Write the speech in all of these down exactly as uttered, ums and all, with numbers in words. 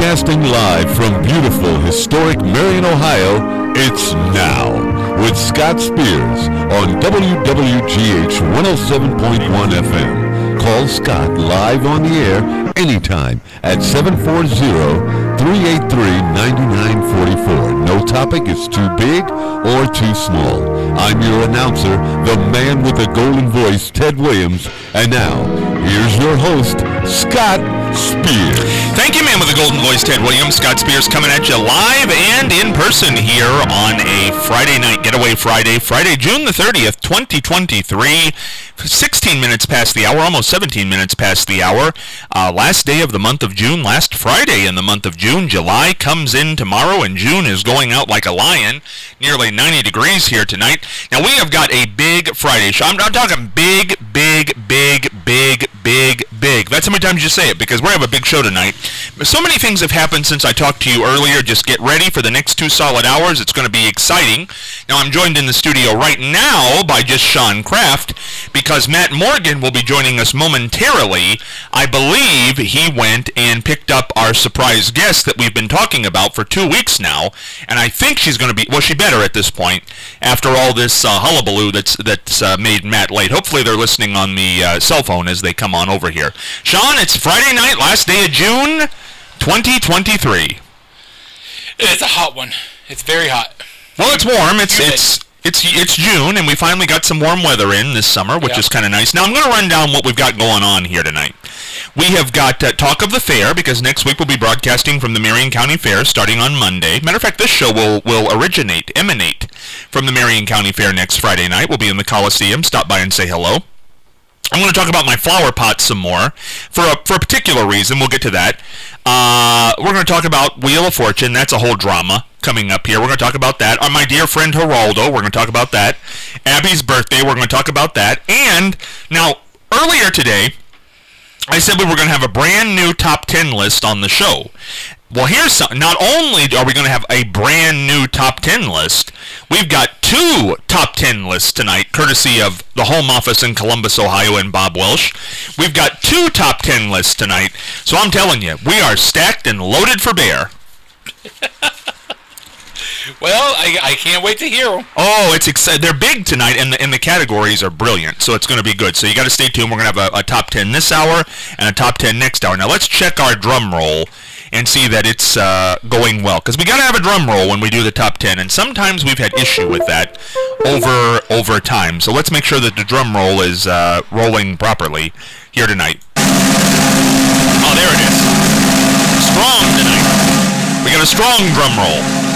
Broadcasting live from beautiful, historic Marion, Ohio, it's Now with Scott Spears on W W G H one oh seven point one F M. Call Scott live on the air anytime at seven four zero, three eight three, nine nine four four. No topic is too big or too small. I'm your announcer, the man with the golden voice, Ted Williams. And now, here's your host, Scott Spears. Thank you, man with the golden voice, Ted Williams. Scott Spears coming at you live and in person here on a Friday night getaway Friday, Friday, June the thirtieth, twenty twenty-three. sixteen minutes past the hour, almost seventeen minutes past the hour. Uh, last day of the month of June, last Friday in the month of June. July comes in tomorrow, and June is going out like a lion. Nearly ninety degrees here tonight. Now, we have got a big Friday show. I'm, I'm talking big, big, big, big, big, big. That's how many times you say it, because we're going to have a big show tonight. So many things have happened since I talked to you earlier. Just get ready for the next two solid hours. It's going to be exciting. Now, I'm joined in the studio right now by just Sean Kraft, because Matt Morgan will be joining us momentarily. I believe he went and picked up our surprise guest that we've been talking about for two weeks now, and I think she's going to be, well, she better at this point, after all this uh, hullabaloo that's that's uh, made Matt late. Hopefully they're listening on the uh, cell phone as they come on over here. Sean, it's Friday night, last day of June, twenty twenty-three. It's a hot one. It's very hot. Well, it's warm. It's it's it's it's June, and we finally got some warm weather in this summer, which yeah. is kind of nice. Now, I'm going to run down what we've got going on here tonight. We have got uh, Talk of the Fair, because next week we'll be broadcasting from the Marion County Fair starting on Monday. Matter of fact, this show will, will originate, emanate from the Marion County Fair next Friday night. We'll be in the Coliseum. Stop by and say hello. I'm going to talk about my flower pot some more for a, for a particular reason. We'll get to that. Uh, we're going to talk about Wheel of Fortune. That's a whole drama coming up here. We're going to talk about that. Uh, my dear friend Geraldo, we're going to talk about that. Abby's birthday, we're going to talk about that. And now, earlier today, I said we were going to have a brand new top ten list on the show. Well, here's something. Not only are we going to have a brand new top ten list, we've got two top ten lists tonight, courtesy of the home office in Columbus, Ohio, and Bob Welsh. We've got two top ten lists tonight, so I'm telling you, we are stacked and loaded for bear. Well, I, I can't wait to hear them. Oh, it's exciting. They're big tonight, and the, and the categories are brilliant, so it's going to be good. So you got to stay tuned. We're going to have a, a top ten this hour and a top ten next hour. Now, let's check our drum roll and see that it's uh, going well, because we got to have a drum roll when we do the top ten, and sometimes we've had issue with that over over time. So let's make sure that the drum roll is uh, rolling properly here tonight. Oh, there it is. Strong tonight. We got a strong drum roll.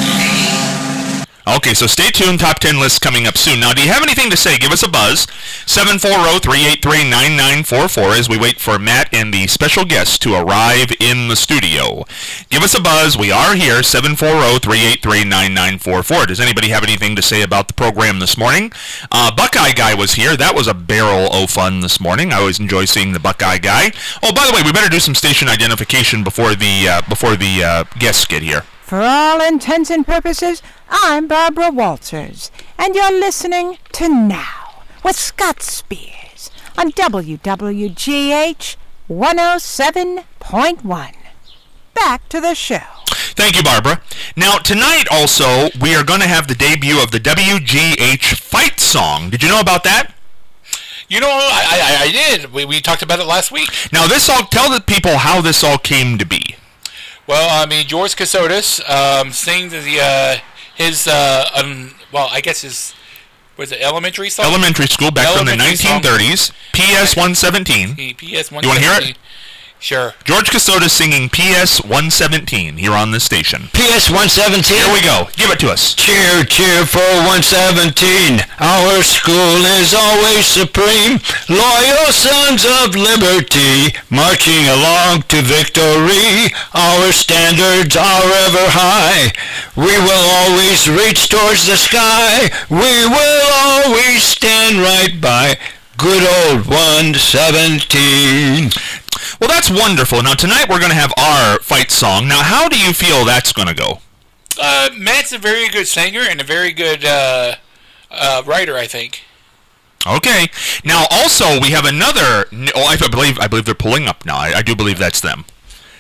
Okay, so stay tuned. Top ten list coming up soon. Now, do you have anything to say? Give us a buzz. seven four zero, three eight three, nine nine four four as we wait for Matt and the special guest to arrive in the studio. Give us a buzz. We are here. seven four zero, three eight three, nine nine four four. Does anybody have anything to say about the program this morning? Uh, Buckeye Guy was here. That was a barrel of fun this morning. I always enjoy seeing the Buckeye Guy. Oh, by the way, we better do some station identification before the uh, before the uh, guests get here. For all intents and purposes, I'm Barbara Walters, and you're listening to Now with Scott Spears on W W G H one oh seven point one. Back to the show. Thank you, Barbara. Now, tonight also, we are going to have the debut of the W G H fight song. Did you know about that? You know, I, I, I did. We, we talked about it last week. Now, this all, tell the people how this all came to be. Well, I mean, George Kasodis um, sings the uh, his uh, um, well, I guess his was it elementary song? Elementary school back elementary from the nineteen thirties. P S one seventeen. P S one seventeen. You want to hear it? Sure. George Kasodis singing P S one seventeen here on this station. P S one seventeen. Here we go. Give it to us. Cheer, cheer for one seventeen. Our school is always supreme. Loyal sons of liberty, marching along to victory. Our standards are ever high. We will always reach towards the sky. We will always stand right by good old one seventeen. Well, that's wonderful. Now, tonight we're going to have our fight song. Now, how do you feel that's going to go? Uh, Matt's a very good singer and a very good uh, uh, writer, I think. Okay. Now, also, we have another. Oh, I believe I believe they're pulling up now. I, I do believe that's them.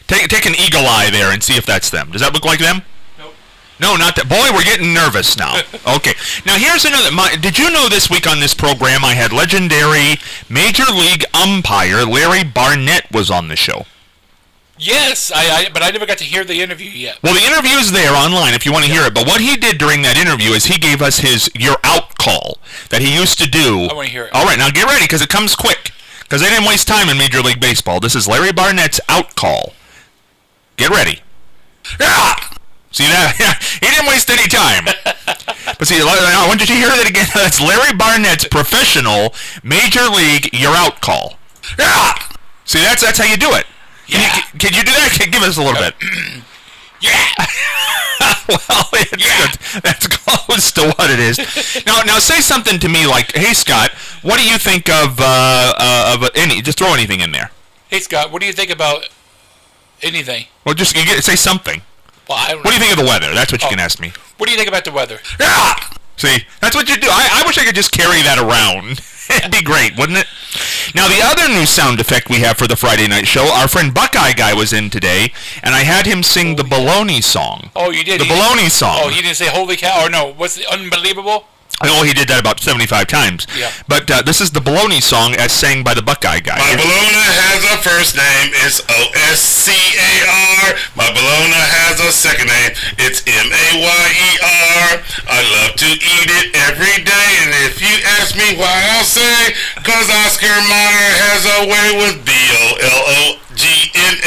Take take an eagle eye there and see if that's them. Does that look like them? Nope. No, not that. Boy, we're getting nervous now. Okay. Now here's another. My, did you know this week on this program I had legendary Major League umpire Larry Barnett was on the show? Yes, I, I but I never got to hear the interview yet. Well, the interview is there online if you want to hear it. But what he did during that interview is he gave us his "you're out" call that he used to do. I want to hear it. All right, now get ready because it comes quick. Because they didn't waste time in Major League Baseball. This is Larry Barnett's out call. Get ready. Yeah! See that? He didn't waste any time. But see, I want you to hear that again. That's Larry Barnett's professional Major League "you're out" call. Yeah! See, that's that's how you do it. Can, Yeah. you, can you do that? Can, give us a little bit. Yeah. Well, it's, Yeah. that's close to what it is. Now, now say something to me like, "Hey, Scott, what do you think of uh, uh, of any?" Just throw anything in there. Hey Scott, what do you think about anything? Well, just you get, say something. Well, I don't What do you know. think of the weather? That's what you Oh. can ask me. What do you think about the weather? Yeah. See, that's what you do. I, I wish I could just carry that around. It'd be great, wouldn't it? Now, the other new sound effect we have for the Friday night show, our friend Buckeye Guy was in today, and I had him sing the Baloney song. Oh, you did. The He- Baloney song. Oh, he didn't say "holy cow" or no? What's the unbelievable? Oh, he did that about seventy-five times. Yeah. But uh, this is the Baloney song as sang by the Buckeye Guy. My Bologna has a first name, it's O S C A R. My Bologna has a second name, it's M A Y E R. I love to eat it every day, and if you ask me why, I'll say, cause Oscar Mayer has a way with B O L O G N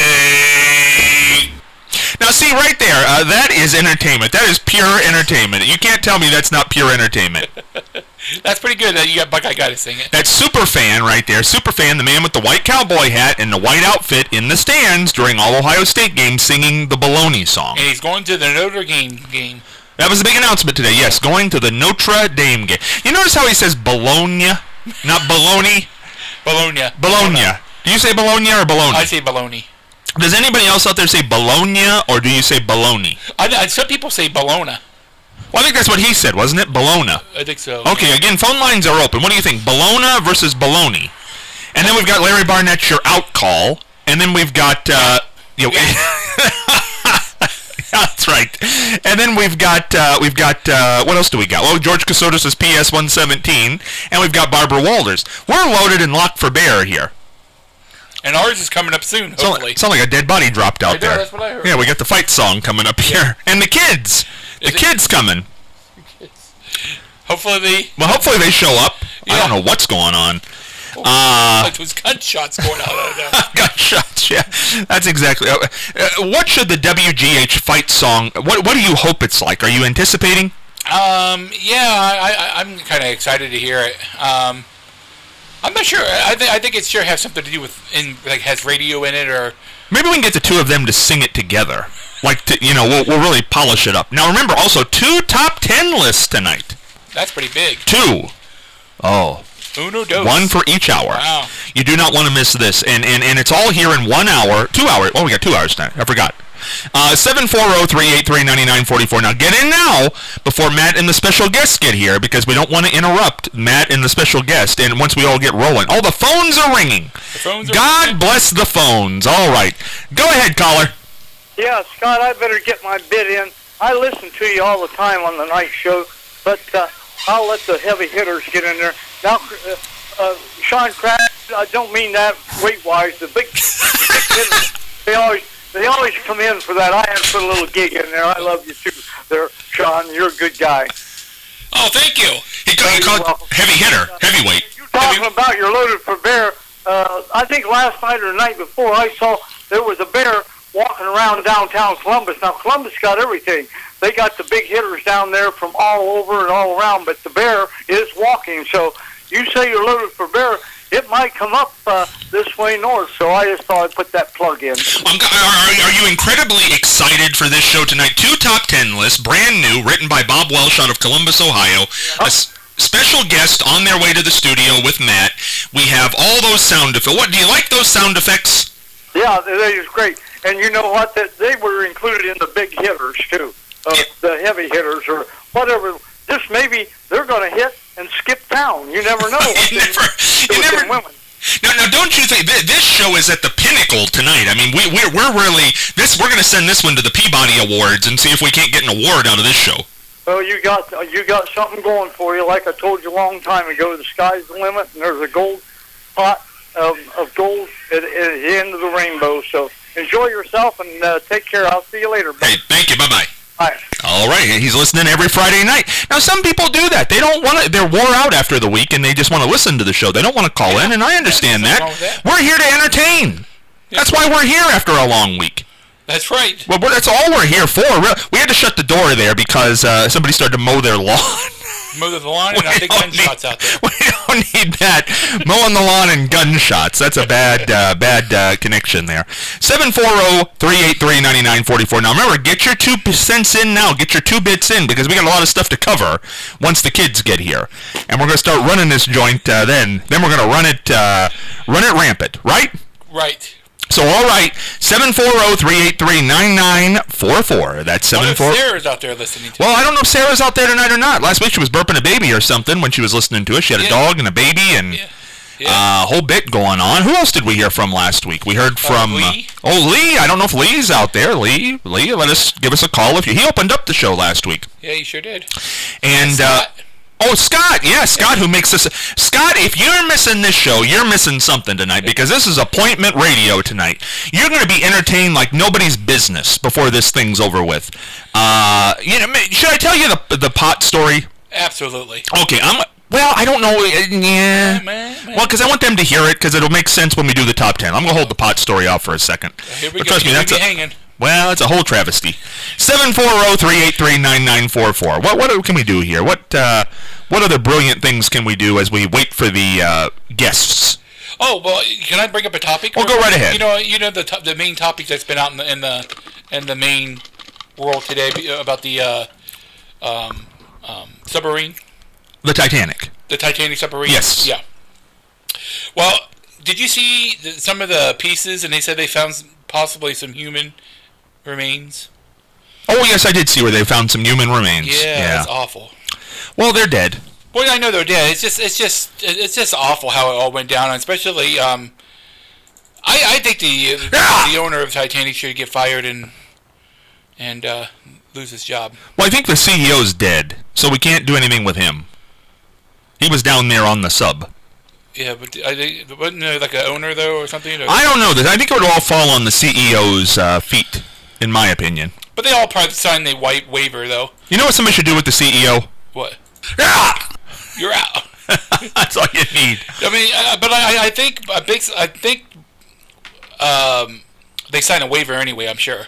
A. Now, see, right there, uh, that is entertainment. That is pure entertainment. You can't tell me that's not pure entertainment. That's pretty good that you got Buckeye Guy to sing it. That's Superfan right there. Superfan, the man with the white cowboy hat and the white outfit in the stands during all Ohio State games singing the Baloney song. And he's going to the Notre Dame game. That was the big announcement today. Yes, going to the Notre Dame game. You notice how he says Bologna, not Baloney? Bologna. Bologna. Do you say Bologna or Bologna? I say Bologna. Does anybody else out there say Bologna or do you say Bologna? I, I, some people say Bologna. Well, I think that's what he said, wasn't it? Bologna. I think so. Okay, again, phone lines are open. What do you think? Bologna versus Bologna. And then we've got Larry Barnett's your out call. And then we've got, uh, you know, that's right. And then we've got, uh, we've got, uh, what else do we got? Well, George Casotis' P S one seventeen. And we've got Barbara Walters. We're loaded and locked for bear here. And ours is coming up soon, Sound hopefully. like, sound like a dead body dropped out I know, there. that's what I heard. Yeah, we got the fight song coming up here. And the kids. The Is it- kids coming. Hopefully they... Well, hopefully they show up. I Yeah. don't know what's going on. Uh, Like those gunshots going out of there. Gunshots, yeah. That's exactly. Uh, uh, what should the W G H fight song, what what do you hope it's like? Are you anticipating? Um, yeah, I, I, I'm kind of excited to hear it. Um, I'm not sure. I, th- I think it sure has something to do with, in like, has radio in it, or... Maybe we can get the two of them to sing it together. Like, to, you know, we'll, we'll really polish it up. Now, remember, also, two top ten lists tonight. That's pretty big. Two. Oh. Uno dos. One for each hour. Wow. You do not want to miss this. And, and, and it's all here in one hour. Two hours. Oh, we got two hours tonight. I forgot. Uh, seven four zero, three eight three, nine nine four four. Now get in now before Matt and the special guest get here because we don't want to interrupt Matt and the special guest. And once we all get rolling. Oh, the phones are ringing. The phones are God ringing. bless the phones. All right. Go ahead, caller. Yeah, Scott, I better get my bid in. I listen to you all the time on the night show, but uh, I'll let the heavy hitters get in there. Now, uh, uh, Sean Crabb, I don't mean that weight-wise. The big hitters, they always they always come in for that. I have to put a little gig in there. I love you too, there, Sean. You're a good guy. Oh, thank you. He, ca- he called welcome. heavy hitter, heavyweight. You talking about your loaded for bear? Uh, I think last night or the night before, I saw there was a bear walking around downtown Columbus. Now, Columbus got everything. They got the big hitters down there from all over and all around, but the bear is walking. So you say you're loaded for bear, it might come up uh, this way north. So I just thought I'd put that plug in. Um, are, are you incredibly excited for this show tonight? Two top ten lists, brand new, written by Bob Welsh out of Columbus, Ohio. A s- special guest on their way to the studio with Matt. We have all those sound effects. What, do you like those sound effects? Yeah, that is great. And you know what? That they were included in the big hitters too, uh, the heavy hitters or whatever. Just maybe they're going to hit and skip town. You never know. you never, you With never, them women. Now, now, don't you think th- this show is at the pinnacle tonight? I mean, we, we're we're really this. We're going to send this one to the Peabody Awards and see if we can't get an award out of this show. Well, you got you got something going for you. Like I told you a long time ago, the sky's the limit, and there's a gold pot of, of gold at, at the end of the rainbow. So enjoy yourself and uh, take care. I'll see you later. Hey, thank you. Bye bye. Bye. All right, he's listening every Friday night. Now, some people do that. They don't want to. They're wore out after the week, and they just want to listen to the show. They don't want to call yeah. in, and I understand that. that. We're here to entertain. Yeah. That's why we're here after a long week. That's right. Well, that's all we're here for. We had to shut the door there because uh, somebody started to mow their lawn. Mow the lawn and I think gunshots out there. We don't need that. Mowing the lawn and gunshots. That's a bad uh, bad uh, connection there. seven four zero, three eight three, nine nine four four. Now, remember, get your two cents in now. Get your two bits in because we got a lot of stuff to cover once the kids get here. And we're going to start running this joint uh, then. Then we're going to run it, uh, run it rampant, right? Right. So, all right, seven four zero, three eight three, nine nine four four. That's seven four zero. Sarah's out there listening to Well, it. I don't know if Sarah's out there tonight or not. Last week she was burping a baby or something when she was listening to us. She had a yeah. dog and a baby and a yeah. yeah. uh, whole bit going on. Who else did we hear from last week? We heard from... Uh, Lee. Uh, oh, Lee. I don't know if Lee's out there. Lee, Lee, let us give us a call. If you. He opened up the show last week. Yeah, he sure did. And... Uh, Oh, Scott, yeah, Scott who makes us... Scott, if you're missing this show, you're missing something tonight because this is appointment radio tonight. You're going to be entertained like nobody's business before this thing's over with. Uh, you know, should I tell you the the pot story? Absolutely. Okay, I'm... Well, I don't know. Yeah. Man, man, man. Well, because I want them to hear it because it'll make sense when we do the top ten. I'm going to hold the pot story off for a second. Here we but go. Trust me, that's a, hanging. Well, it's a whole travesty. seven four zero, three eight three, nine nine four four. What what can we do here? What uh, what other brilliant things can we do as we wait for the uh, guests? Oh, well, can I bring up a topic? Well, go right ahead. You know, you know the to- the main topic that's been out in the in the, in the main world today about the uh, um, um, submarine. The Titanic. The Titanic submarine. Yes. Yeah. Well, did you see the, some of the pieces? And they said they found some, possibly some human remains. Oh yes, I did see where they found some human remains. Yeah, yeah. That's awful. Well, they're dead. Well, I know they're dead. It's just, it's just, it's just awful how it all went down. And especially, um, I, I think the the owner of Titanic should get fired and and uh, lose his job. Well, I think the C E O's dead, so we can't do anything with him. He was down there on the sub. Yeah, but I think, wasn't there like an owner though, or something? Or? I don't know. I think it would all fall on the C E O's uh, feet, in my opinion. But they all probably signed the white waiver, though. You know what somebody should do with the C E O? What? Yeah! You're out. That's all you need. I mean, uh, but I, I think a big, I think um, they signed a waiver anyway. I'm sure.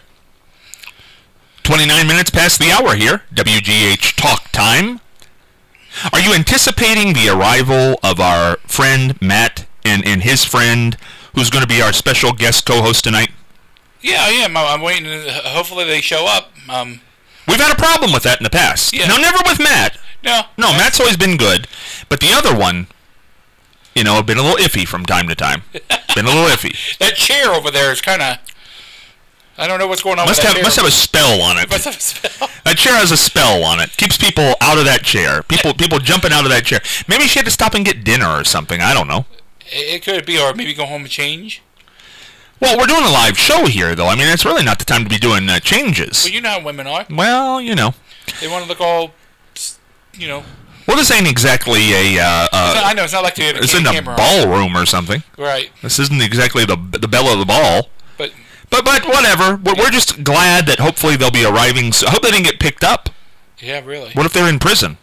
Twenty-nine minutes past the hour here. W G H Talk Time. Are you anticipating the arrival of our friend Matt and, and his friend, who's going to be our special guest co-host tonight? Yeah, I am. I'm waiting. Hopefully they show up. Um, We've had a problem with that in the past. Yeah. No, never with Matt. No. No, Matt's always been good. But the other one, you know, been a little iffy from time to time. Been a little iffy. That chair over there is kind of... I don't know what's going on must with have, that chair. Must have a spell on it. Must have a spell. That chair has a spell on it. Keeps people out of that chair. People people jumping out of that chair. Maybe she had to stop and get dinner or something. I don't know. It could be, or maybe go home and change. Well, we're doing a live show here, though. I mean, it's really not the time to be doing uh, changes. Well, you know how women are. Well, you know. They want to look all, you know. Well, this ain't exactly a... Uh, uh, not, I know, it's not like they have a It's in a ballroom or something. Right. This isn't exactly the the belle of the ball. But... But, but whatever. We're, we're just glad that hopefully they'll be arriving. So I hope they didn't get picked up. Yeah, really. What if they're in prison?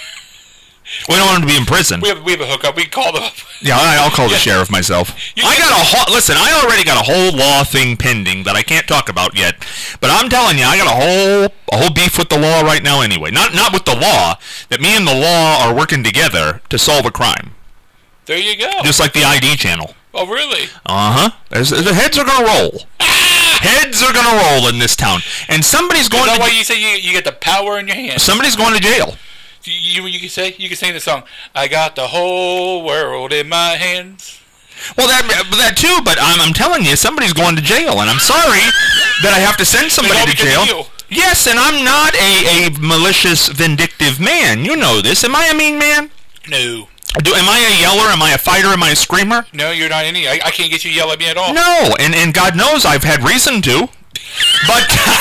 We don't want them to be in prison. We have, we have a hookup. We can call them up. Yeah, I, I'll call the yeah. sheriff myself. You I got a whole... Listen, I already got a whole law thing pending that I can't talk about yet. But I'm telling you, I got a whole a whole beef with the law right now anyway. Not not with the law. That me and the law are working together to solve a crime. There you go. Just like the I D channel. Oh, really? Uh-huh. There's, the heads are going to roll. Heads are going to roll in this town. And somebody's going to... Is that to... why you say you, you get the power in your hands? Somebody's going to jail. You, you, you can say, you can sing the song, I got the whole world in my hands. Well, that that too, but I'm, I'm telling you, somebody's going to jail, and I'm sorry that I have to send somebody to jail. Yes, and I'm not a, a malicious, vindictive man. You know this. Am I a mean man? No. Do, am I a yeller? Am I a fighter? Am I a screamer? No, you're not any. I, I can't get you to yell at me at all. No, and, and God knows I've had reason to. But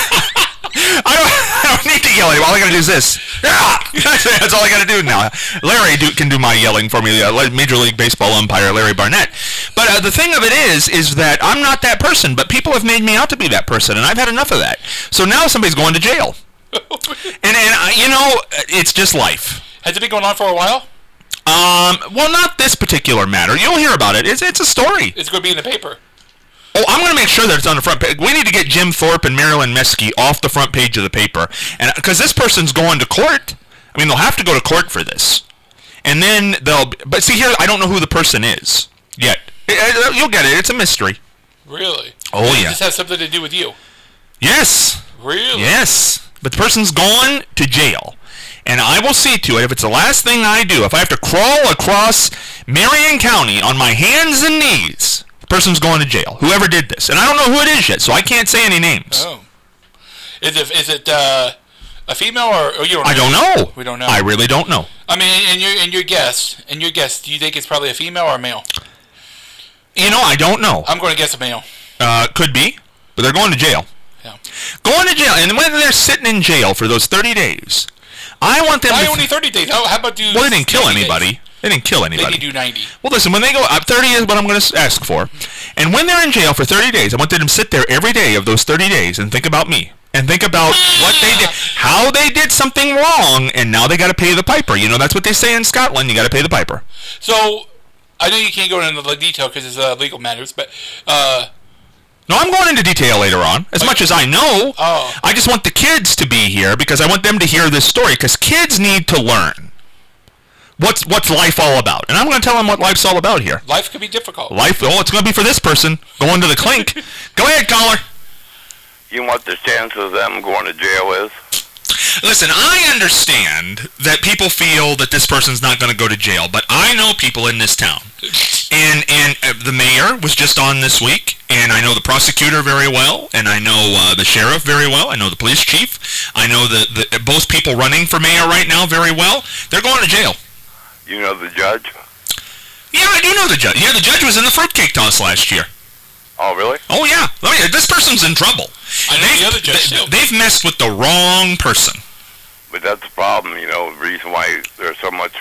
I, don't, I don't need to yell at him. All I got to do is this. Yeah! That's all I got to do now. Larry do, can do my yelling for me. Uh, Major League Baseball umpire Larry Barnett. But uh, the thing of it is, is that I'm not that person. But people have made me out to be that person, and I've had enough of that. So now somebody's going to jail. and and uh, you know, it's just life. Has it been going on for a while? Um, well, not this particular matter. You'll hear about it. It's it's a story. It's going to be in the paper. Oh, I'm going to make sure that it's on the front page. We need to get Jim Thorpe and Marilyn Meskey off the front page of the paper, and because this person's going to court. I mean, they'll have to go to court for this, and then they'll. But see here, I don't know who the person is yet. You'll get it. It's a mystery. Really? Oh Does yeah. this has something to do with you? Yes. Really? Yes. But the person's gone to jail. And I will see to it, if it's the last thing I do, if I have to crawl across Marion County on my hands and knees, the person's going to jail. Whoever did this. And I don't know who it is yet, so I can't say any names. Oh. Is it, is it uh, a female or, or you don't know? I don't know. We don't know. I really don't know. I mean, and your, and your guess, and your guess, do you think it's probably a female or a male? You know, I don't know. I'm going to guess a male. Uh, could be, but they're going to jail. Yeah. Going to jail. And when they're sitting in jail for those thirty days, I want them Why to... only thirty days? How, how about do... Well, they didn't kill ninety anybody. days? They didn't kill anybody. They can do ninety. Well, listen, when they go... Uh, thirty is what I'm going to ask for. And when they're in jail for thirty days, I want them to sit there every day of those thirty days and think about me. And think about what they did, how they did something wrong, and now they got to pay the piper. You know, that's what they say in Scotland. You got to pay the piper. So, I know you can't go into the detail because it's uh, legal matters, but... Uh, No, I'm going into detail later on, as much as I know. Oh. I just want the kids to be here because I want them to hear this story, because kids need to learn what's what's life all about. And I'm going to tell them what life's all about here. life could be difficult. Life, oh, it's going to be for this person going to the clink. Go ahead, caller. You know what the chances of them going to jail is? Listen, I understand that people feel that this person's not going to go to jail, but I know people in this town. And and uh, the mayor was just on this week, and I know the prosecutor very well, and I know uh, the sheriff very well, I know the police chief, I know the, the both people running for mayor right now very well. They're going to jail. You know the judge? Yeah, I do know the judge. Yeah, the judge was in the fruitcake toss last year. Oh, really? Oh, yeah. Oh, yeah. This person's in trouble. I know they've, the other judge, they, too. They've messed with the wrong person. But that's the problem, you know, the reason why there's so much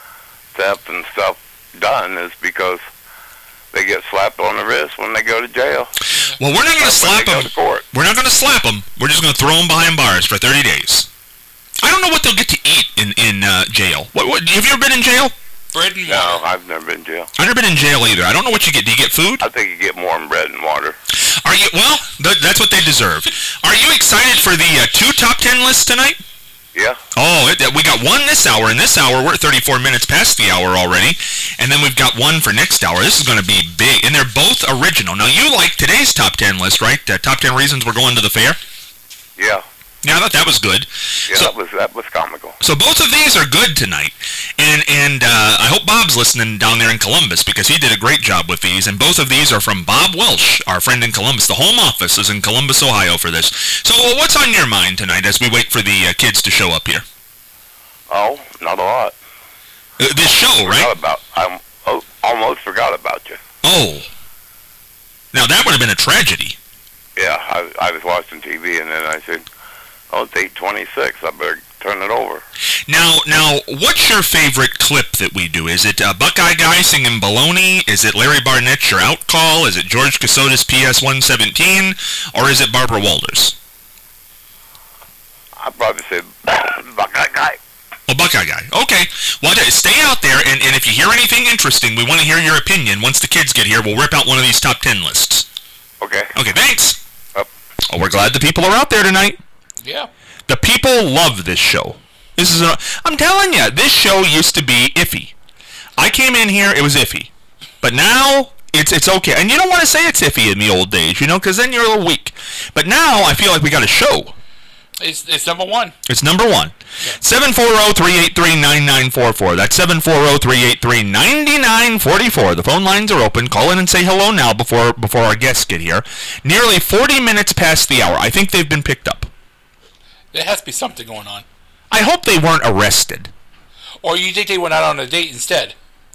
theft and stuff done is because they get slapped on the wrist when they go to jail. Well, we're not going to slap they them. go to court. We're not going to slap them. We're just going to throw them behind bars for thirty days. I don't know what they'll get to eat in, in uh, jail. What, what, have you ever been in jail? Bread and No, water. I've never been in jail. I've never been in jail either. I don't know what you get. Do you get food? I think you get more than bread and water. Are you? Well, th- that's what they deserve. Are you excited for the uh, two top ten lists tonight? Yeah. Oh, it, we got one this hour. In this hour, we're thirty-four minutes past the hour already. And then we've got one for next hour. This is going to be big. And they're both original. Now, you like today's top ten list, right? Uh, top ten reasons we're going to the fair? Yeah. Yeah, I thought that was good. Yeah, So- that was that was comical. So both of these are good tonight, and and uh, I hope Bob's listening down there in Columbus, because he did a great job with these, and both of these are from Bob Welsh, our friend in Columbus. The home office is in Columbus, Ohio for this. So uh, what's on your mind tonight as we wait for the uh, kids to show up here? Oh, not a lot. Uh, this show, right? Forgot about. I oh, almost forgot about you. Oh. Now that would have been a tragedy. Yeah, I I was watching T V and then I said, "Oh, it's eight twenty-six. I better turn it over." Now, now, what's your favorite clip that we do? Is it uh, Buckeye Guy singing Baloney? Is it Larry Barnett, your out call? Is it George Casotis, P S one seventeen? Or is it Barbara Walters? I probably said, "Buckeye guy." Oh, Buckeye Guy. Okay. Well, I tell you, stay out there, and, and if you hear anything interesting, we want to hear your opinion. Once the kids get here, we'll rip out one of these top ten lists. Okay. Okay, thanks. Yep. Oh, we're glad the people are out there tonight. Yeah. The people love this show. This is a, I'm telling you, this show used to be iffy. I came in here, it was iffy. But now, it's it's okay. And you don't want to say it's iffy in the old days, you know, because then you're a little weak. But now, I feel like we got a show. It's, it's number one. It's number one. seven four zero, three eight three, nine nine four four. That's seven four zero, three eight three, nine nine four four. The phone lines are open. Call in and say hello now before before our guests get here. Nearly forty minutes past the hour. I think they've been picked up. There has to be something going on. I hope they weren't arrested. Or you think they went out on a date instead?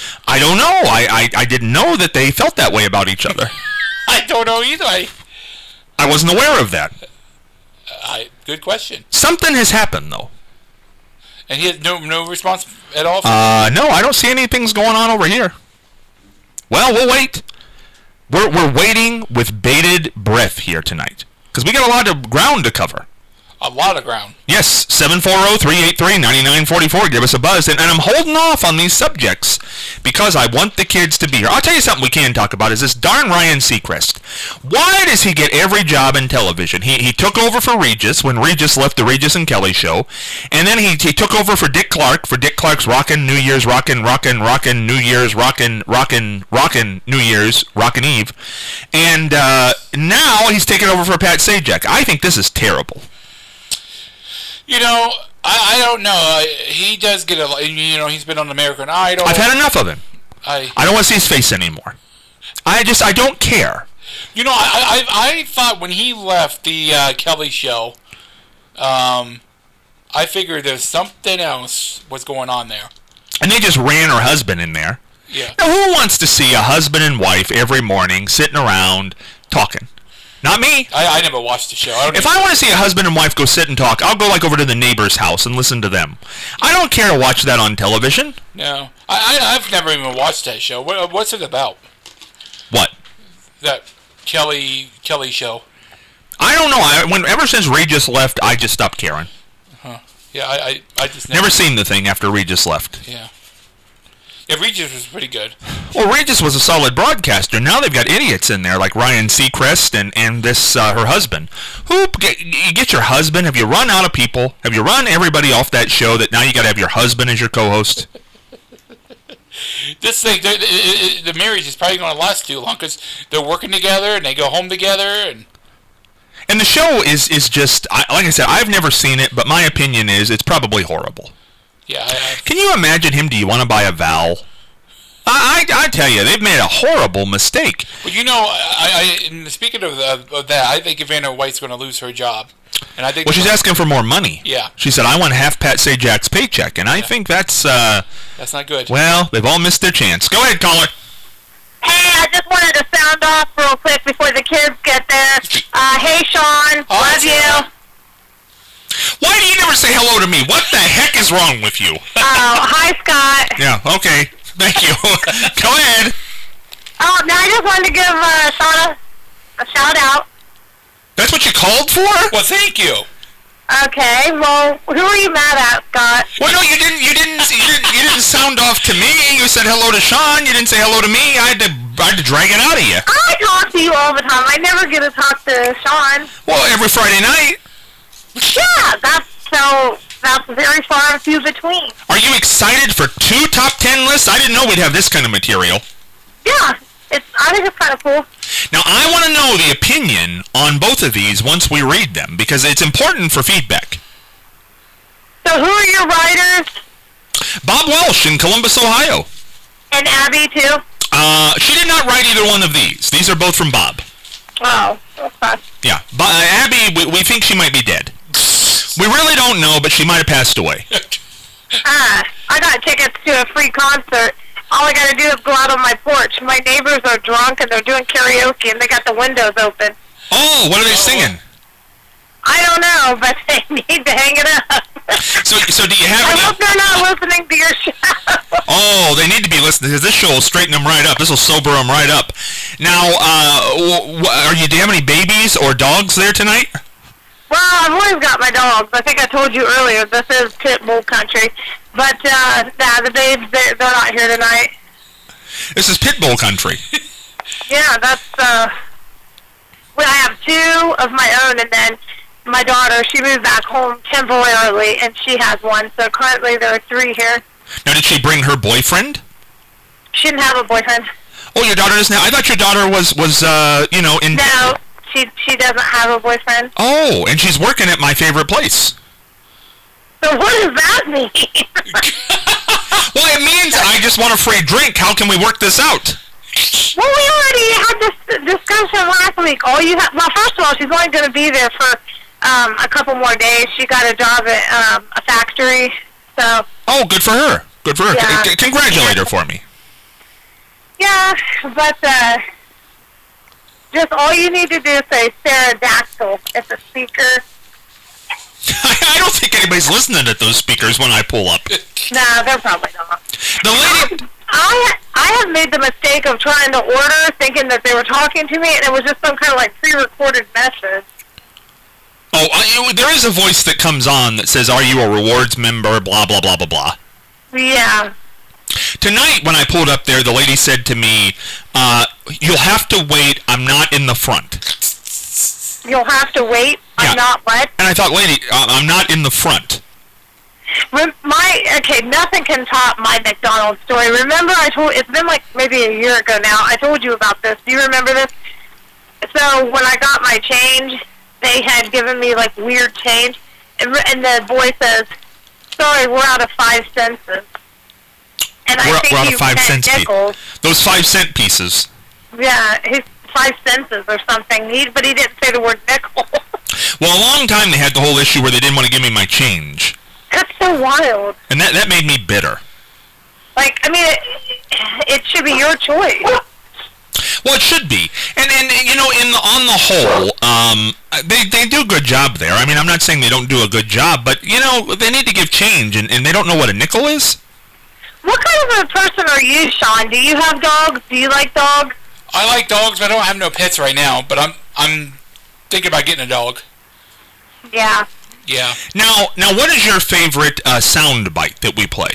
I don't know. I, I, I didn't know that they felt that way about each other. I don't know either. I, I wasn't aware of that. I, good question. Something has happened, though. And he has no no response at all? Uh, no, I don't see anything's going on over here. Well, we'll wait. We're, we're waiting with bated breath here tonight. Because we got a lot of ground to cover. A lot of ground. Yes, seven four zero, three eight three, nine nine four four. Give us a buzz. And, and I'm holding off on these subjects because I want the kids to be here. I'll tell you something we can talk about is this darn Ryan Seacrest. Why does he get every job in television? He he took over for Regis when Regis left the Regis and Kelly show. And then he, he took over for Dick Clark, for Dick Clark's Rockin' New Year's, Rockin', Rockin', Rockin' New Year's, Rockin', Rockin', Rockin' New Year's, Rockin' Eve. And uh, now he's taking over for Pat Sajak. I think this is terrible. You know, I, I don't know. I, he does get a, you know, he's been on American Idol. I've had enough of him. I I don't want to see his face anymore. I just, I don't care. You know, I I, I thought when he left the uh, Kelly show, um, I figured there's something else was going on there. And they just ran her husband in there. Yeah. Now, who wants to see a husband and wife every morning sitting around talking? Not me. I, I never watched the show. I don't if I want to see a husband and wife go sit and talk, I'll go like over to the neighbor's house and listen to them. I don't care to watch that on television. No. I, I, I've never even watched that show. What, what's it about? What? That Kelly Kelly show. I don't know. I, when ever since Regis left, I just stopped caring. Huh. Yeah, I, I, I just never... Never seen the thing after Regis left. Yeah. Yeah, Regis was pretty good. Well, Regis was a solid broadcaster. Now they've got idiots in there like Ryan Seacrest and, and this uh, her husband. Who get, you get your husband? Have you run out of people? Have you run everybody off that show that now you got to have your husband as your co-host? This thing, the, the, the marriage is probably going to last too long because they're working together and they go home together and. And the show is is just I, like I said, I've never seen it, but my opinion is it's probably horrible. Yeah. I, I, Can you imagine him? Do you want to buy a vowel? I, I, I tell you, they've made a horrible mistake. Well, you know, I, I and speaking of, uh, of that, I think Vanna White's going to lose her job, and I think. Well, she's asking for more money. Yeah. She said, "I want half Pat Sajak's paycheck," and I yeah. think that's. Uh, that's not good. Well, they've all missed their chance. Go ahead, caller. Hey, I just wanted to sound off real quick before the kids get there. Uh, hey, Sean, oh, love you. Why do you never say hello to me? What the heck is wrong with you? Oh, hi, Scott. Yeah, okay. Thank you. Go ahead. Oh, now I just wanted to give uh, Sean a, a shout out. That's what you called for? Well, thank you. Okay, well, who are you mad at, Scott? Well, no, you didn't. You didn't. You didn't. You didn't sound off to me. You said hello to Sean. You didn't say hello to me. I had to. I had to drag it out of you. I talk to you all the time. I never get to talk to Sean. Well, every Friday night. Yeah, that's so. That's very far and few between. Are you excited for two top ten lists? I didn't know we'd have this kind of material. Yeah, it's. I think it's kind of cool. Now, I want to know the opinion on both of these once we read them, because it's important for feedback. So who are your writers? Bob Welsh in Columbus, Ohio. And Abby, too? Uh, she did not write either one of these. These are both from Bob. Oh, okay. Yeah. But, uh, Abby, we, we think she might be dead. We really don't know, but she might have passed away. Ah, I got tickets to a free concert. All I gotta do is go out on my porch. My neighbors are drunk and they're doing karaoke and they got the windows open. Oh, what are they singing? I don't know, but they need to hang it up. So, so do you have I any... hope they're not listening to your show. Oh, they need to be listening, because this show will straighten them right up. This will sober them right up. Now, uh, w- w- are you, do you have any babies or dogs there tonight? Well, I've always got my dogs. I think I told you earlier, this is pit bull country. But, uh, nah, the babes, they're, they're not here tonight. This is pit bull country. Yeah, that's, uh... Well, I have two of my own, and then my daughter, she moved back home temporarily, and she has one. So currently there are three here. Now, did she bring her boyfriend? She didn't have a boyfriend. Oh, your daughter doesn't have... I thought your daughter was, was uh, you know, in... No, she she doesn't have a boyfriend. Oh, and she's working at my favorite place. So what does that mean? Well, it means I just want a free drink. How can we work this out? Well, we already had this discussion last week. All you have... Well, first of all, she's only going to be there for um, a couple more days. She got a job at um, a factory, so... Oh, good for her. Good for her. Yeah. C- congratulate her for me. Yeah, but uh, just all you need to do is say pterodactyl at the speaker. I don't think anybody's listening at those speakers when I pull up. Nah, they're probably not. The lady... I I have made the mistake of trying to order, thinking that they were talking to me, and it was just some kind of like pre-recorded message. Oh, I, there is a voice that comes on that says, "Are you a rewards member?" Blah blah blah blah blah. Yeah. Tonight, when I pulled up there, the lady said to me, uh, "You'll have to wait. I'm not in the front." You'll have to wait. Yeah. I'm not what? And I thought, lady, uh, I'm not in the front. My okay, nothing can top my McDonald's story. Remember, I told it's been like maybe a year ago now. I told you about this. Do you remember this? So when I got my change, they had given me like weird change, and, and the boy says, "Sorry, we're out of five cents." And we're, I think we're out he of five meant cents. nickels. Those five cent pieces. Yeah, his five senses or something. He, but he didn't say the word nickel. Well, a long time they had the whole issue where they didn't want to give me my change. That's so wild. And that, that made me bitter. Like, I mean, it, it should be your choice. Well, it should be. And, and you know, in the, on the whole, um, they, they do a good job there. I mean, I'm not saying they don't do a good job, but, you know, they need to give change, and, and they don't know what a nickel is. What kind of a person are you, Sean? Do you have dogs? Do you like dogs? I like dogs, but I don't have no pets right now. But I'm I'm thinking about getting a dog. Yeah. Yeah. Now, now, what is your favorite uh, sound bite that we play?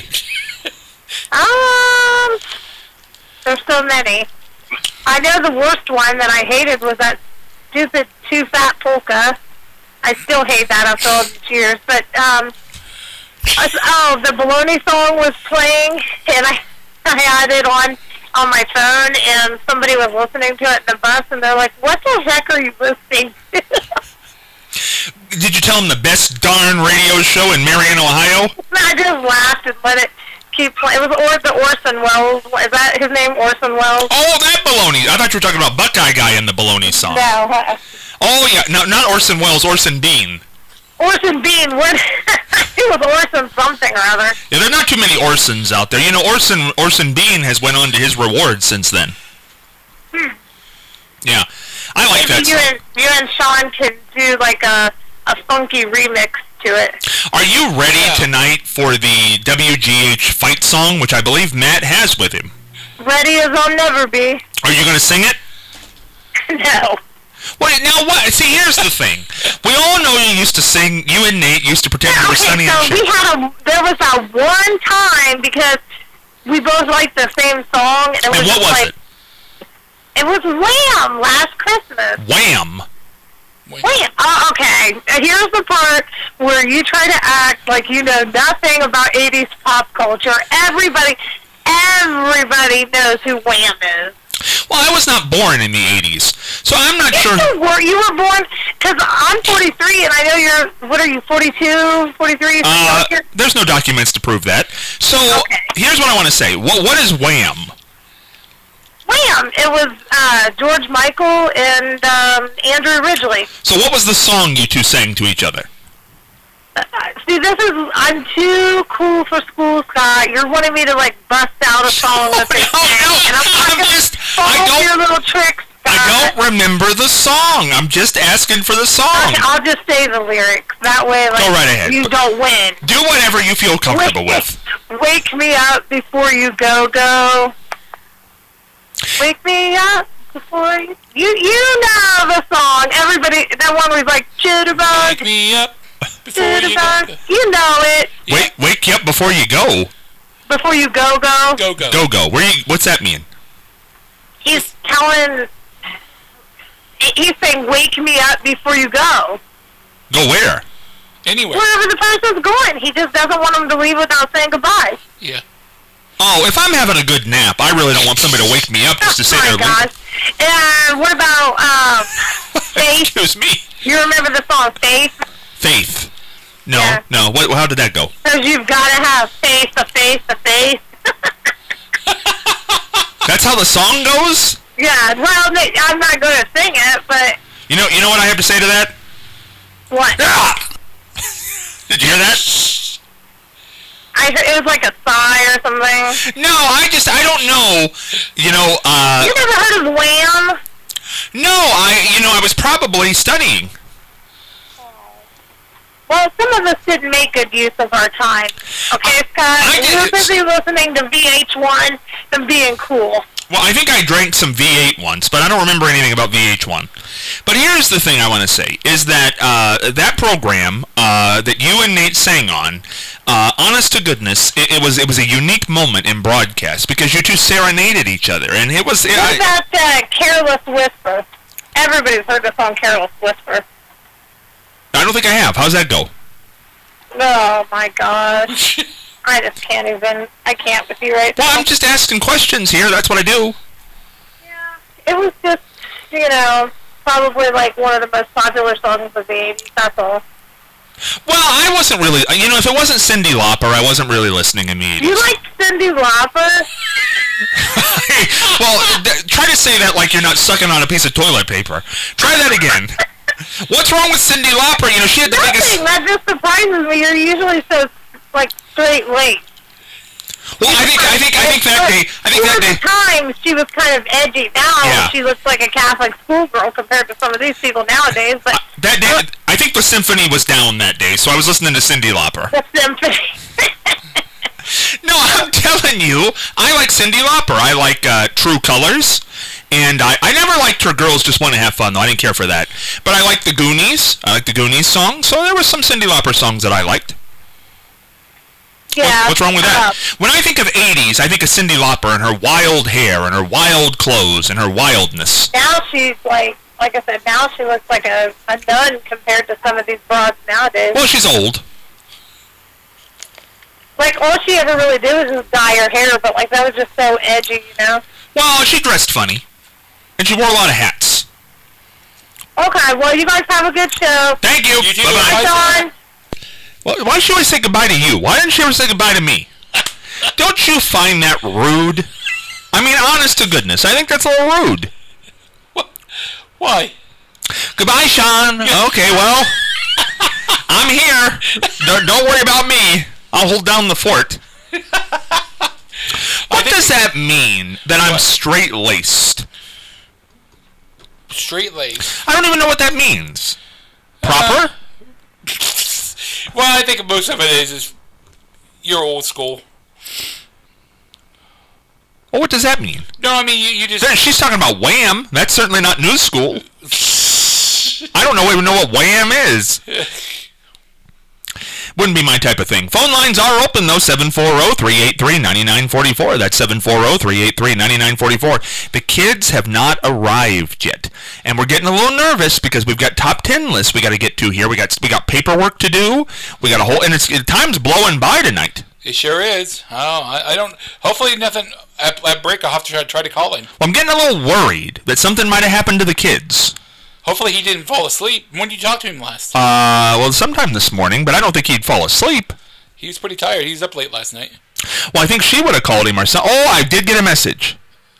Um, there's so many. I know the worst one that I hated was that stupid Too Fat Polka. I still hate that after all these years. But, um, I, oh, the Baloney song was playing, and I, I had it on, on my phone, and somebody was listening to it in the bus, and they're like, what the heck are you listening to? Did you tell them the best darn radio show in Marion, Ohio? I just laughed and let it keep playing. It was or the Orson Welles. Is that his name, Orson Welles? Oh, that baloney. I thought you were talking about Buckeye Guy in the baloney song. No. Uh, Oh, yeah. No, not Orson Welles, Orson Bean. Orson Bean. What? It was Orson something or other. Yeah, there are not too many Orsons out there. You know, Orson Orson Bean has went on to his reward since then. Hmm. Yeah. I like that Maybe you song. and, you and Sean can do like a, a funky remix to it. Are you ready Yeah. tonight for the W G H fight song, which I believe Matt has with him? Ready as I'll never be. Are you going to sing it? No. Wait, now what? See, here's the thing. We all know you used to sing, you and Nate used to pretend you were Okay, Sonny so and we Cher. had a, there was that one time because we both liked the same song. And, it was And what just was like, it? It was Wham! Last Christmas. Wham! Wait, uh, okay. Here's the part where you try to act like you know nothing about eighties pop culture. Everybody, everybody knows who Wham is. Well, I was not born in the eighties, so I'm not Yes, sure. you were. You were born, because I'm forty-three, and I know you're, what are you, forty-two, forty-three? Uh, there's no documents to prove that. So, Okay. here's what I want to say. What What is Wham? Wham! It was uh, George Michael and um, Andrew Ridgely. So, what was the song you two sang to each other? Uh, see, this is, I'm too cool for school, Scott. You're wanting me to, like, bust out a song that they Oh, sang, no, and I'm not I'm going to just- I follow don't- your little tricks, I Scott. don't remember the song. I'm just asking for the song. Okay, I'll just say the lyrics. That way, like, Go right ahead. you don't win. Do whatever you feel comfortable with. Wake me up before you go, go. Wake me up before you... You, you know the song. Everybody, that one was like, jitterbug, Wake me up before you jitterbug. go. You know it. Wait, wake you up before you go. Before you go, go. Go, go. Go, go. Where you? What's that mean? He's telling... He's saying, wake me up before you go. Go where? Anywhere. Wherever the person's going. He just doesn't want him to leave without saying goodbye. Yeah. Oh, if I'm having a good nap, I really don't want somebody to wake me up just to say Oh they're my gosh. And what about um, Faith? Excuse me. You remember the song Faith? Faith. No, Yeah. no. What? How did that go? Because you've got to have faith, a faith, a faith. That's how the song goes? Yeah, well, they- I'm not going to sing it, but You know, you know what I have to say to that? what? Ah! Did you hear that? I heard it was like a sigh or something. No, I just, I don't know. You know, uh... You never heard of Wham? No, I, you know, I was probably studying. Well, some of us didn't make good use of our time. Okay, Scott? We were busy listening to V H one and being cool. Well, I think I drank some V eight once, but I don't remember anything about V H one. But here's the thing I want to say, is that uh, that program uh, that you and Nate sang on, uh, honest to goodness, it, it was it was a unique moment in broadcast, because you two serenaded each other, and it was... It, what about uh, Careless Whisper? Everybody's heard the song Careless Whisper. I don't think I have. How's that go? Oh, my gosh. I just can't even, I can't with you right well, now. Well, I'm just asking questions here. That's what I do. Yeah. It was just, you know, probably like one of the most popular songs of the eighties, that's all. Well, I wasn't really, you know, if it wasn't Cyndi Lauper, I wasn't really listening in the eighties. You like Cyndi Lauper? Well, th- try to say that like you're not sucking on a piece of toilet paper. Try that again. What's wrong with Cyndi Lauper? You know, she had the Nothing. biggest... That just surprises me. You're usually so, like, straight late. Well, I think, I think, I think that day, I think that day... At the time, she was kind of edgy. Now, yeah. she looks like a Catholic schoolgirl compared to some of these people nowadays. But uh, that day, I think the symphony was down that day, so I was listening to Cyndi Lauper. The symphony. No, I'm telling you, I like Cyndi Lauper. I like uh, True Colors, and I, I never liked her Girls Just Want to Have Fun, though. I didn't care for that. But I like the Goonies. I like the Goonies song, so there were some Cyndi Lauper songs that I liked. Yeah. What, what's wrong with that? Uh, When I think of eighties, I think of Cyndi Lauper and her wild hair and her wild clothes and her wildness. Now she's like, like I said, now she looks like a, a nun compared to some of these broads nowadays. Well, she's old. Like, all she ever really did was just dye her hair, but, like, that was just so edgy, you know? Well, she dressed funny. And she wore a lot of hats. Okay, well, you guys have a good show. Thank you. You too. Bye-bye. Bye, Sean. Well, why should she always say goodbye to you? Why didn't she ever say goodbye to me? Don't you find that rude? I mean, honest to goodness, I think that's a little rude. What? Why? Goodbye, Sean. Okay, well, I'm here. Don't, don't worry about me. I'll hold down the fort. What does that mean, that I'm straight-laced? Straight-laced? I don't even know what that means. Proper? Uh, well, I think most of it is, is you're old school. Well, what does that mean? No, I mean, you, you just... She's talking about Wham! That's certainly not new school. I don't know, even know what Wham is. Wouldn't be my type of thing. Phone lines are open, though, seven four zero, three eight three, nine nine four four. That's seven four zero, three eight three, nine nine four four. The kids have not arrived yet. And we're getting a little nervous because we've got top ten lists we got to get to here. We got we got paperwork to do. We got a whole... And it's time's blowing by tonight. It sure is. Oh, I, I don't... Hopefully nothing... At, at break, I'll have to try, try to call him. Well, I'm getting a little worried that something might have happened to the kids. Hopefully he didn't fall asleep. When did you talk to him last? Uh, well, sometime this morning, but I don't think he'd fall asleep. He was pretty tired. He was up late last night. Well, I think she would have called him or something. Oh, I did get a message.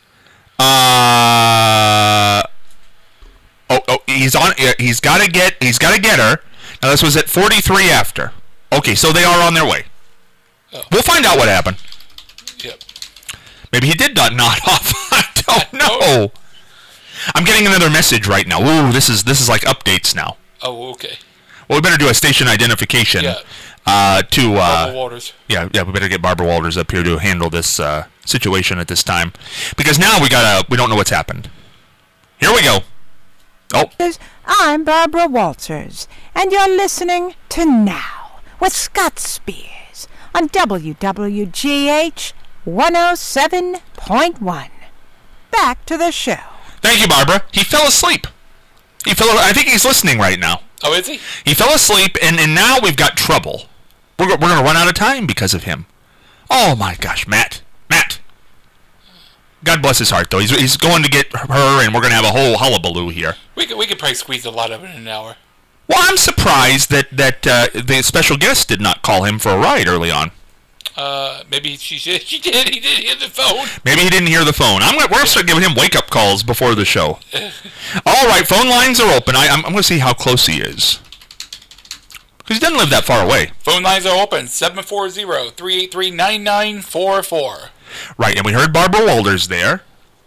Uh, oh, oh, he's on. He's got to get. He's got to get her. Now this was at forty-three after. Okay, so they are on their way. Oh. We'll find out what happened. Yep. Maybe he did not nod off. I don't know. I'm getting another message right now. Ooh, this is this is like updates now. Oh, okay. Well, we better do a station identification. Yeah. Uh, to uh, Barbara Walters. Yeah, yeah, we better get Barbara Walters up here to handle this uh, situation at this time, because now we gotta we don't know what's happened. Here we go. Oh. I'm Barbara Walters, and you're listening to Now with Scott Spears on W W G H one oh seven point one. Back to the show. Thank you, Barbara. He fell asleep. He fell. I think he's listening right now. Oh, is he? He fell asleep, and, and now we've got trouble. We're, we're going to run out of time because of him. Oh, my gosh, Matt. Matt. God bless his heart, though. He's, he's going to get her, and we're going to have a whole hullabaloo here. We could, we could probably squeeze a lot of it in an hour. Well, I'm surprised that, that uh, the special guest did not call him for a ride early on. Uh, maybe she did. She did. He did hear the phone. Maybe he didn't hear the phone. I'm gonna, we're going to start giving him wake-up calls before the show. All right, phone lines are open. I, I'm, I'm going to see how close he is. Because he doesn't live that far away. Phone lines are open, seven four zero, three eight three, nine nine four four. Right, and we heard Barbara Walters there.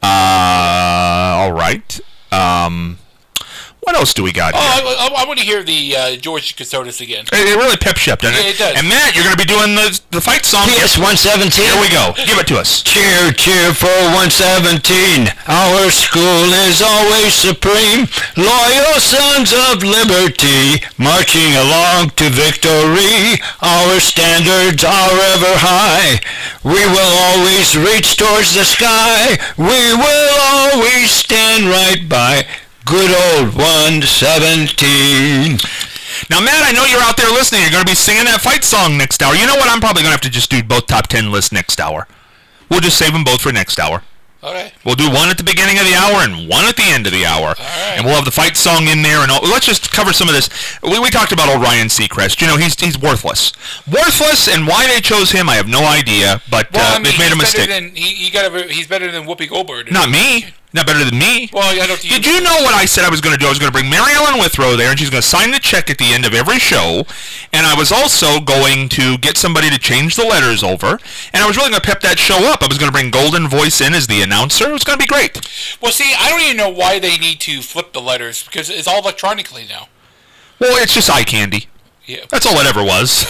Uh, all right. Um... What else do we got oh, here? I, I, I want to hear the uh, George Casotis again. It, it really pep shep, doesn't yeah, it? it does. And Matt, you're going to be doing the the fight song. P S one seventeen. Here we go. Give it to us. Cheer, cheer for one seventeen. Our school is always supreme. Loyal sons of liberty, marching along to victory. Our standards are ever high. We will always reach towards the sky. We will always stand right by good old one seventeen. Now, Matt, I know you're out there listening. You're going to be singing that fight song next hour. You know what? I'm probably going to have to just do both top ten lists next hour. We'll just save them both for next hour. Okay. We'll do one at the beginning of the hour and one at the end of the hour. All right. And we'll have the fight song in there. And all. Let's just cover some of this. We, we talked about old Ryan Seacrest. You know, he's he's worthless. Worthless, and why they chose him, I have no idea. But well, uh, I mean, they've made a he's mistake. Better than, he, he got a, he's better than Whoopi Goldberg. Not me. Not better than me. Well, I don't. Did you know what I said I was going to do? I was going to bring Mary Ellen Withrow there, and she's going to sign the check at the end of every show. And I was also going to get somebody to change the letters over. And I was really going to pep that show up. I was going to bring Golden Voice in as the announcer. It was going to be great. Well, see, I don't even know why they need to flip the letters, because it's all electronically now. Well, it's just eye candy. Yeah. That's all it ever was.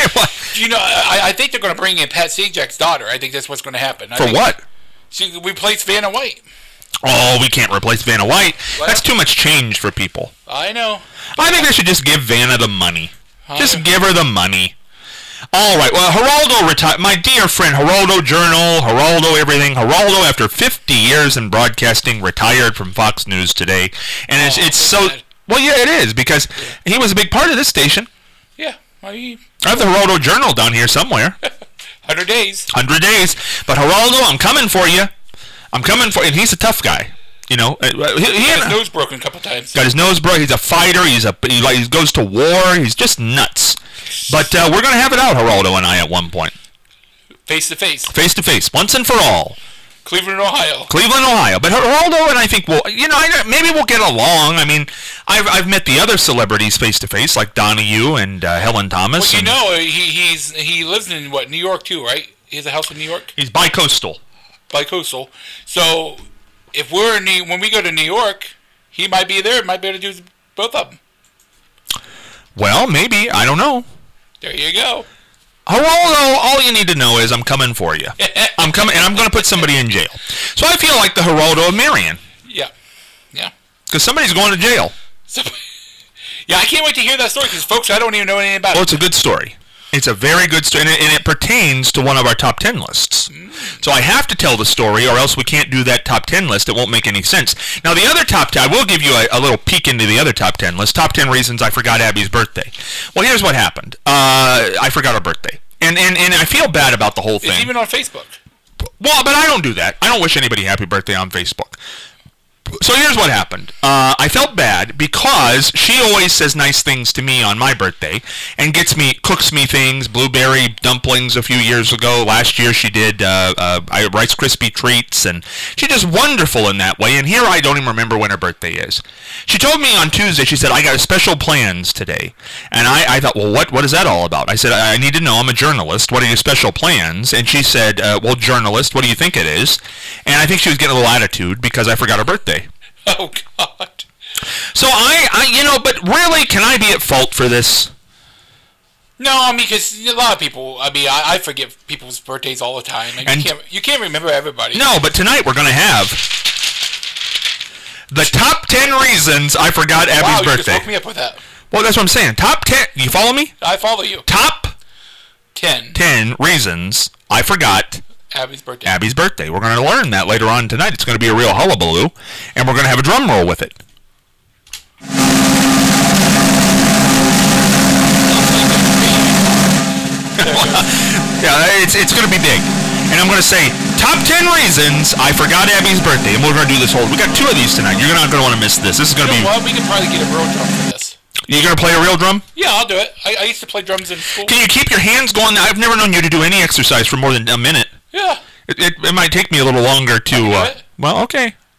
You know, I, I think they're going to bring in Pat Sajak's daughter. I think that's what's going to happen. I For think what? She replaced Vanna White. Oh, we can't replace Vanna White. Well, that's too much change for people. I know. I think they should just give Vanna the money. Huh? Just give her the money. All right. Well, Geraldo retired. My dear friend, Geraldo Journal, Geraldo everything. Geraldo, after fifty years in broadcasting, retired from Fox News today, and it's oh, it's so. Bad. Well, yeah, it is because yeah. he was a big part of this station. Yeah. Well, he, I have the Geraldo Journal down here somewhere. Hundred days. Hundred days. But Geraldo, I'm coming for you. I'm coming for, and he's a tough guy. You know, he, he got his nose broken a couple times. Got his nose broken. He's a fighter. He's a he, he goes to war. He's just nuts. But uh, we're gonna have it out, Geraldo and I, at one point. Face to face. Face to face, once and for all. Cleveland, Ohio. Cleveland, Ohio. But Geraldo and I think we'll, you know, maybe we'll get along. I mean, I've I've met the other celebrities face to face, like Donahue and uh, Helen Thomas. Well, you and, know, he he's he lives in what, New York too, right? He has a house in New York. He's bi-coastal. Bi-coastal. So if we're in New, when we go to New York, he might be there. Might be able to do both of them. Well, maybe. I don't know. There you go. Geraldo, all you need to know is I'm coming for you. I'm coming, and I'm going to put somebody in jail. So I feel like the Geraldo of Marion. Yeah. Yeah. Because somebody's going to jail. So, yeah, I can't wait to hear that story because, folks, I don't even know anything about well, it. Well, it's a good story. It's a very good story, and it, and it pertains to one of our top ten lists. Mm. So I have to tell the story, or else we can't do that top ten list. It won't make any sense. Now, the other top ten, I will give you a, a little peek into the other top ten list. Top ten reasons I forgot Abby's birthday. Well, here's what happened. Uh, I forgot her birthday. And, and and I feel bad about the whole thing. It's even on Facebook. Well, but I don't do that. I don't wish anybody happy birthday on Facebook. So here's what happened. Uh, I felt bad because she always says nice things to me on my birthday and gets me, cooks me things, blueberry dumplings a few years ago. Last year she did uh, uh, Rice Krispie treats, and she's just wonderful in that way. And here I don't even remember when her birthday is. She told me on Tuesday, she said, I got special plans today. And I, I thought, well, what what is that all about? I said, I, I need to know. I'm a journalist. What are your special plans? And she said, uh, well, journalist, what do you think it is? And I think she was getting a little attitude because I forgot her birthday. Oh, God. So I, I, you know, but really, can I be at fault for this? No, I mean, because a lot of people, I mean, I, I forget people's birthdays all the time. And, and you, can't, you can't remember everybody. No, but tonight we're going to have the top ten reasons I forgot Abby's wow, you birthday. just woke me up with that. Well, that's what I'm saying. Top ten, you follow me? I follow you. Top ten. ten reasons I forgot Abby's birthday. Abby's birthday. We're going to learn that later on tonight. It's going to be a real hullabaloo, and we're going to have a drum roll with it. Yeah, it's it's going to be big. And I'm going to say, top ten reasons I forgot Abby's birthday. And we're going to do this whole... We got two of these tonight. You're not going to want to miss this. This is going to you be... know what? We can probably get a real drum for this. You going to play a real drum? Yeah, I'll do it. I, I used to play drums in school. Can you keep your hands going? I've never known you to do any exercise for more than a minute. Yeah. It, it, it might take me a little longer to... Uh, well, okay.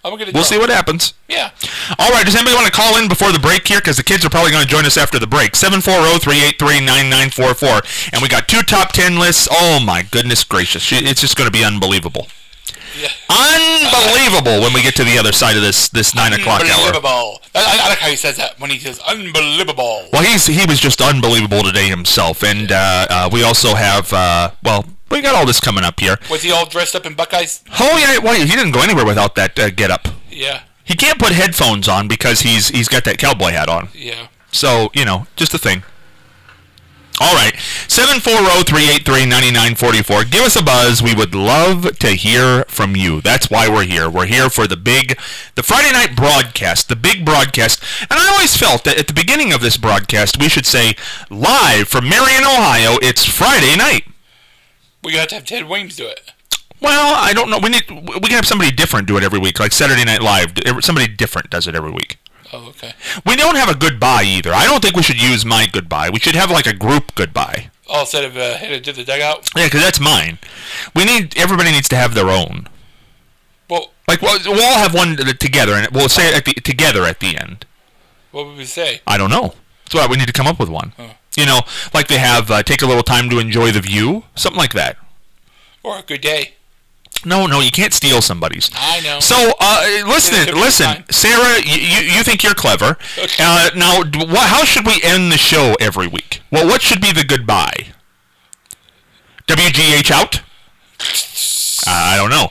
I'm gonna. We'll see what happens. Yeah. All right. Does anybody want to call in before the break here? Because the kids are probably going to join us after the break. seven four zero, three eight three, nine nine four four. And we got two top ten lists. Oh, my goodness gracious. It's just going to be unbelievable. Yeah. Unbelievable when we get to the other side of this this nine o'clock hour. Unbelievable. I, I like how he says that when he says unbelievable. Well, he's he was just unbelievable today himself, and uh, uh, we also have uh, well, we got all this coming up here. Was he all dressed up in Buckeyes? Oh yeah, well, he didn't go anywhere without that uh, get up. Yeah. He can't put headphones on because he's he's got that cowboy hat on. Yeah. So you know, just a thing. All right, seven four zero, three eight three, nine nine four four. Give us a buzz. We would love to hear from you. That's why we're here. We're here for the big, the Friday night broadcast, the big broadcast. And I always felt that at the beginning of this broadcast, we should say, live from Marion, Ohio, it's Friday night. We have to have Ted Williams do it. Well, I don't know. We need we can have somebody different do it every week, like Saturday Night Live. Somebody different does it every week. Oh, okay. We don't have a goodbye either. I don't think we should use my goodbye. We should have like a group goodbye. Oh, instead of uh, headed to the dugout? Yeah, because that's mine. We need everybody needs to have their own. Well, like we'll, we'll all have one together, and we'll say it at the, together at the end. What would we say? I don't know. That's why we need to come up with one. Oh. You know, like they have uh, take a little time to enjoy the view, something like that. Or a good day. No, no, you can't steal somebody's. I know. So, uh, listen, Yeah, listen, fine. Sarah, you, you you think you're clever. Okay. Uh, now, d- what, how should we end the show every week? Well, what should be the goodbye? W G H out? Uh, I don't know.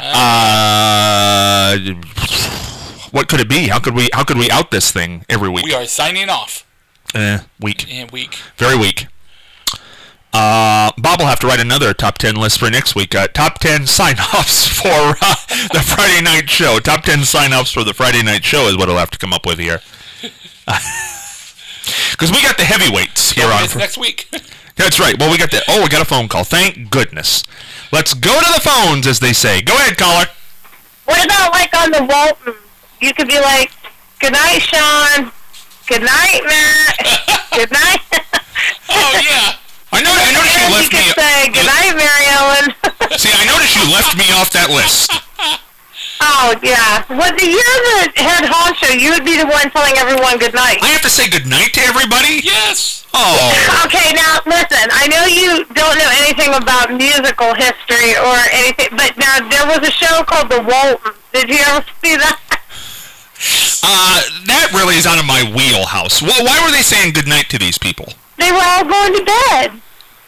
Uh, what could it be? How could we how could we out this thing every week? We are signing off. Eh, weak. Yeah, week. Very weak. Uh, Bob will have to write another top ten list for next week. Uh, top ten sign-offs for uh, the Friday night show. Top ten sign-offs for the Friday night show is what he'll have to come up with here. Because we got the heavyweights here Oh, on. it's Fr- next week. That's right. Well, we got the. Oh, we got a phone call. Thank goodness. Let's go to the phones, as they say. Go ahead, caller. What about like on the Walton? You could be like, "Good night, Sean. Good night, Matt. Good night." Oh, yeah. I know. I noticed you And you left me. could say, "Good night, Mary Ellen." See, I noticed you left me off that list. Oh yeah. Well, the you're the head honcho. You would be the one telling everyone good night. I have to say good night to everybody. Yes. Oh. Okay, now listen. I know you don't know anything about musical history or anything, but now there was a show called The Walton. Did you ever see that? Uh, that really is out of my wheelhouse. Well, why were they saying good night to these people? They were all going to bed.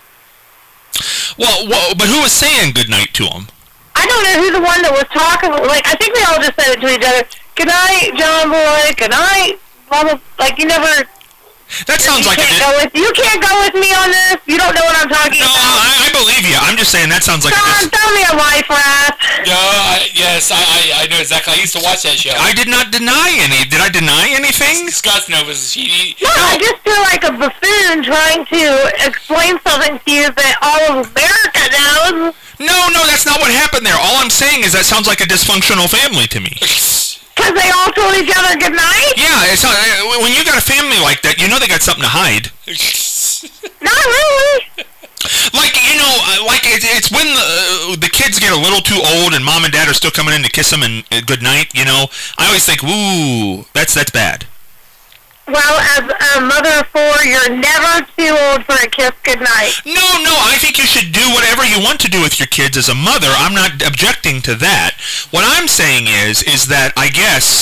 Well, well, but who was saying good night to them? I don't know who the one that was talking. Like, I think they all just said it to each other. Good night, John Boy. Good night. Blah, blah. Like, you never. That sounds You like can't an. go with. You can't go with me on this. You don't know what I'm talking No, about. I, I believe you. I'm just saying that sounds like. John, This, throw me a life raft. No, I, yes, I, I I know exactly. I used to watch that show. I did not deny any. Did I deny anything? Scott's Novas. He, No, I just feel like a buffoon trying to explain something to you that all of America knows. No, no, that's not what happened there. All I'm saying is that sounds like a dysfunctional family to me. Because they all told each other good night? Yeah, it's not, uh, when you got a family like that, you know they got something to hide. Not really. Like, you know, uh, like it, it's when the, uh, the kids get a little too old and mom and dad are still coming in to kiss them and uh, good night, you know. I always think, ooh, that's that's bad. Well, as a mother of four, you're never too old for a kiss goodnight. No, no, I think you should do whatever you want to do with your kids as a mother. I'm not objecting to that. What I'm saying is, is that I guess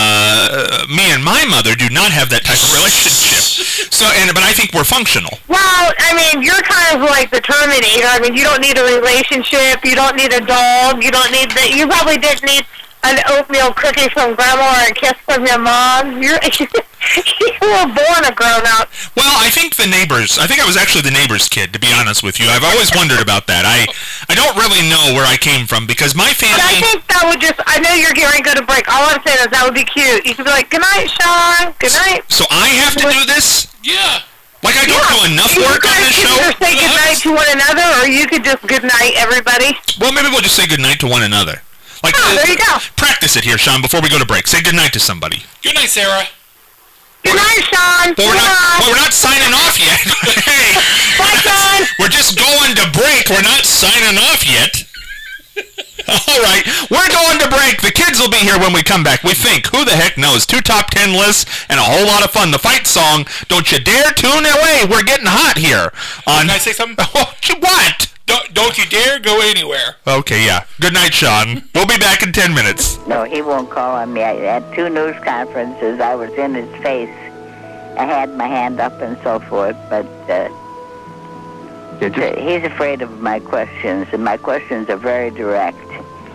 uh, me and my mother do not have that type of relationship. So, and but I think we're functional. Well, I mean, you're kind of like the Terminator. I mean, you don't need a relationship. You don't need a dog. You don't need that. You probably didn't need an oatmeal cookie from grandma or a kiss from your mom. You're you were born a grown-up. Well, I think the neighbors, I think I was actually the neighbor's kid, to be honest with you. I've always wondered about that. I, I don't really know where I came from because my But I family... think that would just, I know you're getting ready to go to break. All I'm saying is that would be cute. You could be like, good night, Sean. Good night. So I have to do this? yeah. Like I don't do enough You work on guys this could show? either say good night to one another or you could just good night everybody. Well, maybe we'll just say goodnight to one another. Like, Oh, there you go. Practice it here, Sean, before we go to break. Say goodnight to somebody. Good night, Sarah. Good night, Sean. Well, we're not, well, we're not signing off yet. Hey, Bye, Sean. we're just going to break. We're not signing off yet. All right, we're going to break. The kids will be here when we come back. We think. Who the heck knows? Two top ten lists and a whole lot of fun. The fight song, Don't You Dare Tune Away. We're getting hot here. On... Can I say something? What? Don't, don't you dare go anywhere. Okay, yeah. Good night, Sean. We'll be back in ten minutes. No, he won't call on me. I, at two news conferences, I was in his face. I had my hand up and so forth, but uh, he's afraid of my questions, and my questions are very direct.